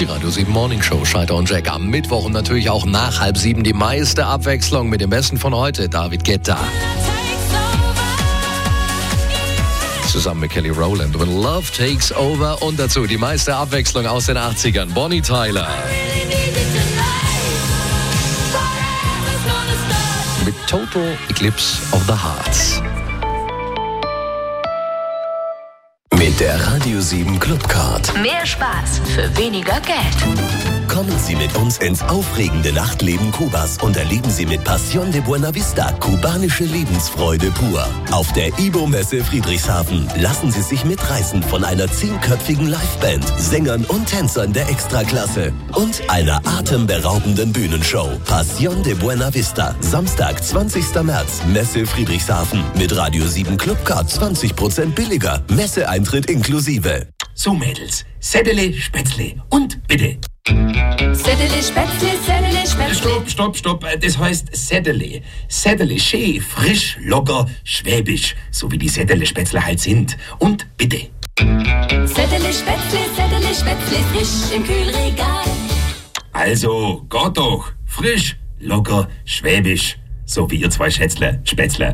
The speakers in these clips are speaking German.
Die Radio 7 Morning Show, Scheiter und Jack am Mittwoch und natürlich auch nach 6:30 die meiste Abwechslung mit dem Besten von heute, David Guetta. Zusammen mit Kelly Rowland, When Love Takes Over und dazu die meiste Abwechslung aus den 80ern, Bonnie Tyler. Mit Total Eclipse of the Hearts. Mit der Radio 7 Clubcard. Mehr Spaß für weniger Geld. Kommen Sie mit uns ins aufregende Nachtleben Kubas und erleben Sie mit Pasión de Buena Vista kubanische Lebensfreude pur. Auf der IBO-Messe Friedrichshafen lassen Sie sich mitreißen von einer 10-köpfigen Liveband, Sängern und Tänzern der Extraklasse und einer atemberaubenden Bühnenshow. Pasión de Buena Vista, Samstag, 20. März, Messe Friedrichshafen. Mit Radio 7 Clubcard 20% billiger. Messeeintritt inklusive. So Mädels, Seddele, Spätzle und bitte. Seddele, Spätzle, Seddele, Spätzle. Stopp. Das heißt Seddele. Seddele, schön, frisch, locker, schwäbisch. So wie die Seddele Spätzle halt sind. Und bitte. Seddele, Spätzle, frisch im Kühlregal. Also, geht doch. Frisch, locker, schwäbisch. So wie ihr zwei Schätzle, Spätzle.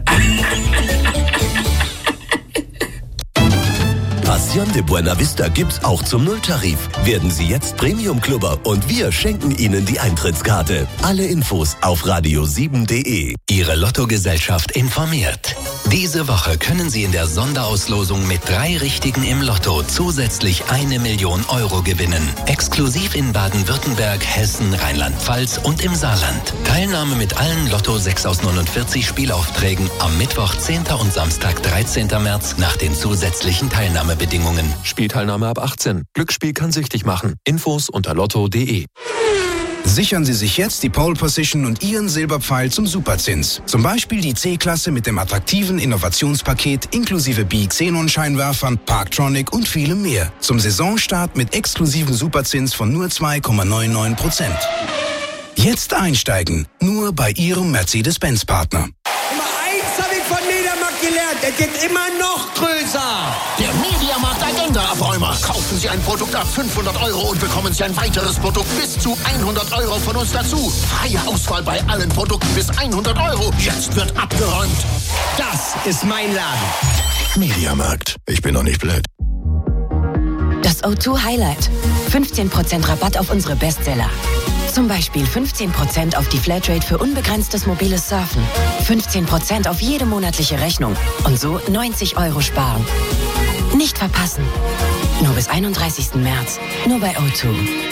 Pasión de Buena Vista gibt's auch zum Nulltarif. Werden Sie jetzt Premium-Clubber und wir schenken Ihnen die Eintrittskarte. Alle Infos auf radio7.de. Ihre Lottogesellschaft informiert. Diese Woche können Sie in der Sonderauslosung mit 3 Richtigen im Lotto zusätzlich 1 Million Euro gewinnen. Exklusiv in Baden-Württemberg, Hessen, Rheinland-Pfalz und im Saarland. Teilnahme mit allen Lotto 6 aus 49 Spielaufträgen am Mittwoch 10. und Samstag 13. März nach den zusätzlichen Teilnahmebedingungen. Spielteilnahme ab 18. Glücksspiel kann süchtig machen. Infos unter lotto.de. Sichern Sie sich jetzt die Pole Position und Ihren Silberpfeil zum Superzins. Zum Beispiel die C-Klasse mit dem attraktiven Innovationspaket inklusive Bi-Xenon-Scheinwerfern, Parktronic und vielem mehr. Zum Saisonstart mit exklusivem Superzins von nur 2,99%. Jetzt einsteigen, nur bei Ihrem Mercedes-Benz-Partner. Nummer 1 habe ich von Mediamarkt gelernt, es geht immer noch größer. Der Mediamarkt Agenda-Abräumer. Kaufen Sie ein Produkt ab 500 € und bekommen Sie ein weiteres Produkt bis zu 100 € von uns dazu. Freie Auswahl bei allen Produkten bis 100 €. Jetzt wird abgeräumt. Das ist mein Laden. Mediamarkt. Ich bin doch nicht blöd. Das O2 Highlight. 15% Rabatt auf unsere Bestseller. Zum Beispiel 15% auf die Flatrate für unbegrenztes mobiles Surfen. 15% auf jede monatliche Rechnung. Und so 90 € sparen. Nicht verpassen. Nur bis 31. März. Nur bei O2.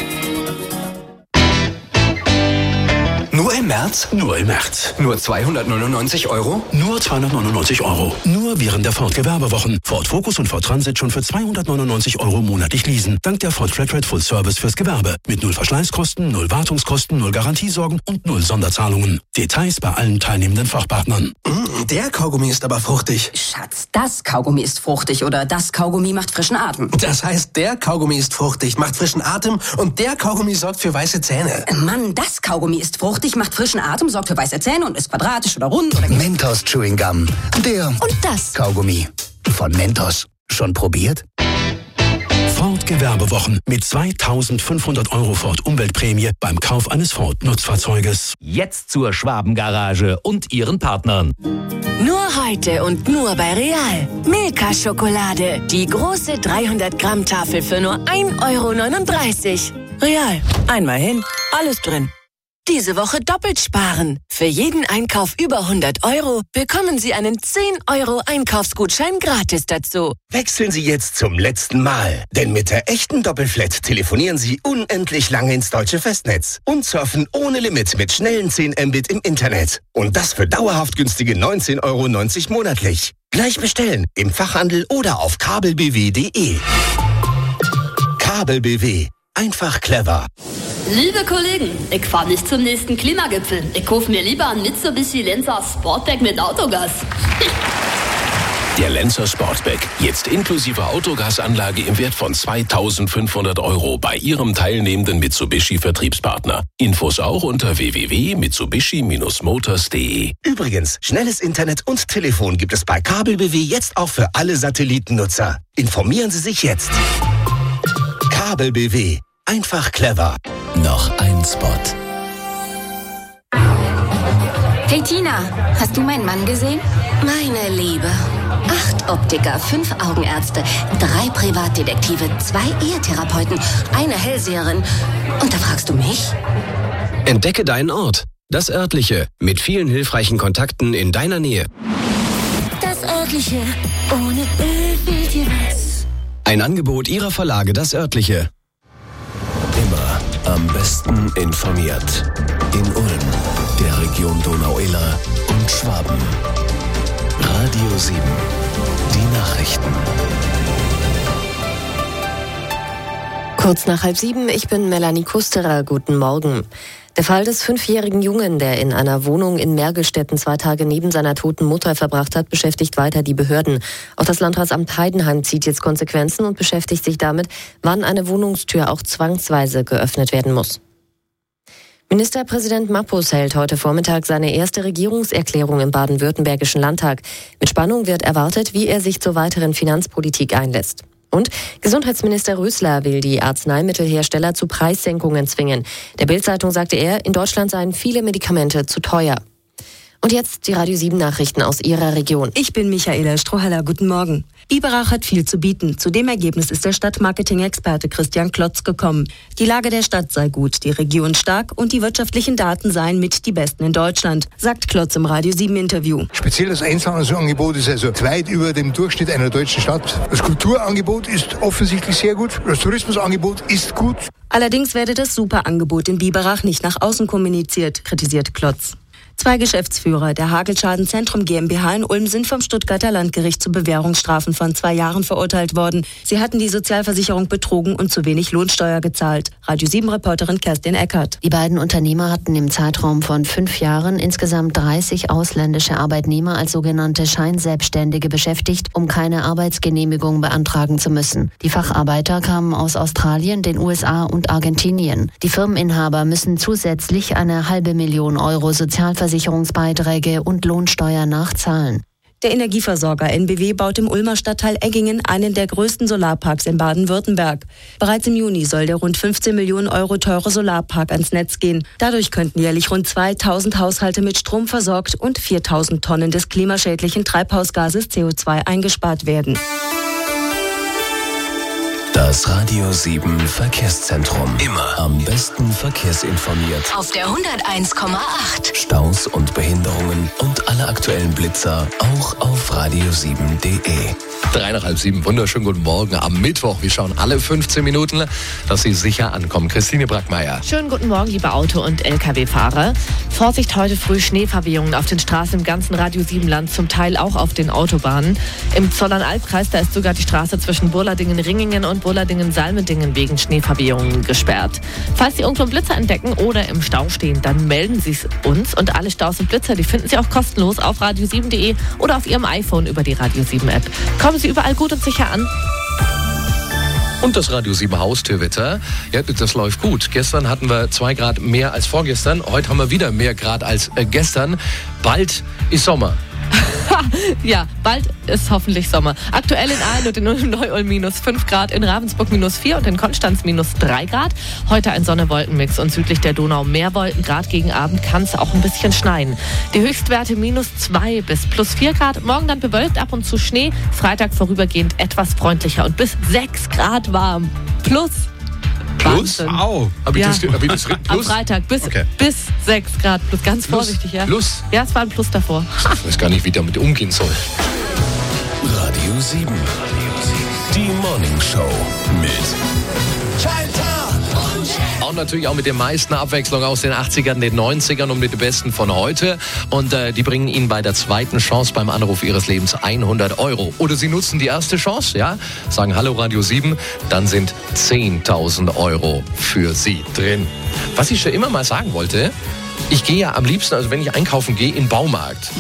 Nur im März? Nur im März. Nur 299 €? Nur 299 €. Nur während der Ford Gewerbewochen. Ford Focus und Ford Transit schon für 299 € monatlich leasen. Dank der Ford Flatrate Full Service fürs Gewerbe. Mit 0 Verschleißkosten, 0 Wartungskosten, 0 Garantiesorgen und 0 Sonderzahlungen. Details bei allen teilnehmenden Fachpartnern. Der Kaugummi ist aber fruchtig. Schatz, das Kaugummi ist fruchtig oder das Kaugummi macht frischen Atem. Das heißt, der Kaugummi ist fruchtig, macht frischen Atem und der Kaugummi sorgt für weiße Zähne. Mann, das Kaugummi ist fruchtig, macht frischen Atem, sorgt für weiße Zähne und ist quadratisch oder rund oder... Mentos Chewing Gum. Der Und das? Kaugummi von Mentos. Schon probiert? Ford Gewerbewochen mit 2.500 € Ford Umweltprämie beim Kauf eines Ford Nutzfahrzeuges. Jetzt zur Schwabengarage und ihren Partnern. Nur heute und nur bei Real. Milka-Schokolade. Die große 300 Gramm Tafel für nur 1,39 €. Real. Einmal hin, alles drin. Diese Woche doppelt sparen. Für jeden Einkauf über 100 € bekommen Sie einen 10 € Einkaufsgutschein gratis dazu. Wechseln Sie jetzt zum letzten Mal. Denn mit der echten Doppelflat telefonieren Sie unendlich lange ins deutsche Festnetz und surfen ohne Limit mit schnellen 10 Mbit im Internet. Und das für dauerhaft günstige 19,90 € monatlich. Gleich bestellen im Fachhandel oder auf kabelbw.de. Kabel-BW. Einfach clever. Liebe Kollegen, ich fahre nicht zum nächsten Klimagipfel. Ich kaufe mir lieber ein Mitsubishi Lancer Sportback mit Autogas. Der Lancer Sportback. Jetzt inklusive Autogasanlage im Wert von 2.500 € bei Ihrem teilnehmenden Mitsubishi-Vertriebspartner. Infos auch unter www.mitsubishi-motors.de. Übrigens, schnelles Internet und Telefon gibt es bei Kabel-BW jetzt auch für alle Satellitennutzer. Informieren Sie sich jetzt. Kabel-BW. Einfach clever. Noch ein Spot. Hey Tina, hast du meinen Mann gesehen? Meine Liebe. 8 Optiker, 5 Augenärzte, 3 Privatdetektive, 2 Ehetherapeuten, eine Hellseherin. Und da fragst du mich? Entdecke deinen Ort. Das Örtliche. Mit vielen hilfreichen Kontakten in deiner Nähe. Das Örtliche. Ohne Öl fehlt dir was. Ein Angebot Ihrer Verlage Das Örtliche. Immer am besten informiert. In Ulm, der Region Donau-Iller und Schwaben. Radio 7. Die Nachrichten. Kurz nach 6:30, ich bin Melanie Kusterer. Guten Morgen. Der Fall des 5-jährigen Jungen, der in einer Wohnung in Mergelstetten 2 Tage neben seiner toten Mutter verbracht hat, beschäftigt weiter die Behörden. Auch das Landratsamt Heidenheim zieht jetzt Konsequenzen und beschäftigt sich damit, wann eine Wohnungstür auch zwangsweise geöffnet werden muss. Ministerpräsident Mappus hält heute Vormittag seine erste Regierungserklärung im baden-württembergischen Landtag. Mit Spannung wird erwartet, wie er sich zur weiteren Finanzpolitik einlässt. Und Gesundheitsminister Rösler will die Arzneimittelhersteller zu Preissenkungen zwingen. Der Bild-Zeitung sagte er, in Deutschland seien viele Medikamente zu teuer. Und jetzt die Radio 7 Nachrichten aus Ihrer Region. Ich bin Michaela Strohhaller. Guten Morgen. Biberach hat viel zu bieten. Zu dem Ergebnis ist der Stadtmarketing-Experte Christian Klotz gekommen. Die Lage der Stadt sei gut, die Region stark und die wirtschaftlichen Daten seien mit die besten in Deutschland, sagt Klotz im Radio 7-Interview. Speziell das Einzelhandelsangebot ist also weit über dem Durchschnitt einer deutschen Stadt. Das Kulturangebot ist offensichtlich sehr gut. Das Tourismusangebot ist gut. Allerdings werde das Superangebot in Biberach nicht nach außen kommuniziert, kritisiert Klotz. 2 Geschäftsführer der Hagelschaden-Zentrum GmbH in Ulm sind vom Stuttgarter Landgericht zu Bewährungsstrafen von 2 Jahren verurteilt worden. Sie hatten die Sozialversicherung betrogen und zu wenig Lohnsteuer gezahlt. Radio 7-Reporterin Kerstin Eckert. Die beiden Unternehmer hatten im Zeitraum von 5 Jahren insgesamt 30 ausländische Arbeitnehmer als sogenannte Scheinselbstständige beschäftigt, um keine Arbeitsgenehmigung beantragen zu müssen. Die Facharbeiter kamen aus Australien, den USA und Argentinien. Die Firmeninhaber müssen zusätzlich eine $500.000 Sozialversicherungsbeiträge und Lohnsteuer nachzahlen. Der Energieversorger NBW baut im Ulmer Stadtteil Eggingen einen der größten Solarparks in Baden-Württemberg. Bereits im Juni soll der rund 15 Millionen Euro teure Solarpark ans Netz gehen. Dadurch könnten jährlich rund 2000 Haushalte mit Strom versorgt und 4000 Tonnen des klimaschädlichen Treibhausgases CO2 eingespart werden. Das Radio 7 Verkehrszentrum. Immer am besten verkehrsinformiert. Auf der 101,8. Staus und Behinderungen und alle aktuellen Blitzer auch auf radio7.de. 3 nach 6:30. Wunderschönen guten Morgen am Mittwoch. Wir schauen alle 15 Minuten, dass Sie sicher ankommen. Christine Brackmeier. Schönen guten Morgen, liebe Auto- und Lkw-Fahrer. Vorsicht, heute früh Schneeverwehungen auf den Straßen im ganzen Radio 7-Land, zum Teil auch auf den Autobahnen. Im Zollern-Albkreis, da ist sogar die Straße zwischen Burladingen-Ringingen und Burladingen-Salmedingen wegen Schneeverwehungen gesperrt. Falls Sie irgendwo einen Blitzer entdecken oder im Stau stehen, dann melden Sie es uns. Und alle Staus und Blitzer, die finden Sie auch kostenlos auf radio7.de oder auf Ihrem iPhone über die Radio 7-App. Kommen Sie überall gut und sicher an. Und das Radio 7 Haustürwetter, ja, das läuft gut. Gestern hatten wir 2 Grad mehr als vorgestern. Heute haben wir wieder mehr Grad als gestern. Bald ist Sommer. Ja, bald ist hoffentlich Sommer. Aktuell in Aalen und in Neu-Ulm -5 Grad, in Ravensburg -4 und in Konstanz -3 Grad. Heute ein Sonne-Wolkenmix und südlich der Donau mehr Wolken. Gerade gegen Abend kann es auch ein bisschen schneien. Die Höchstwerte -2 bis +4 Grad. Morgen dann bewölkt, ab und zu Schnee. Freitag vorübergehend etwas freundlicher und bis 6 Grad warm. Plus. Au. Plus? Am Freitag bis 6 Grad plus. Ganz vorsichtig, ja. Plus? Ja, es war ein Plus davor. Ich weiß gar nicht, wie damit umgehen soll. Radio 7. Die Morning Show mit Und natürlich auch mit der meisten Abwechslung aus den 80ern, den 90ern und mit den Besten von heute. Und die bringen Ihnen bei der zweiten Chance beim Anruf Ihres Lebens 100 Euro. Oder Sie nutzen die erste Chance, ja, sagen Hallo Radio 7, dann sind 10.000 Euro für Sie drin. Was ich schon immer mal sagen wollte, ich gehe ja am liebsten, also wenn ich einkaufen gehe, in den Baumarkt.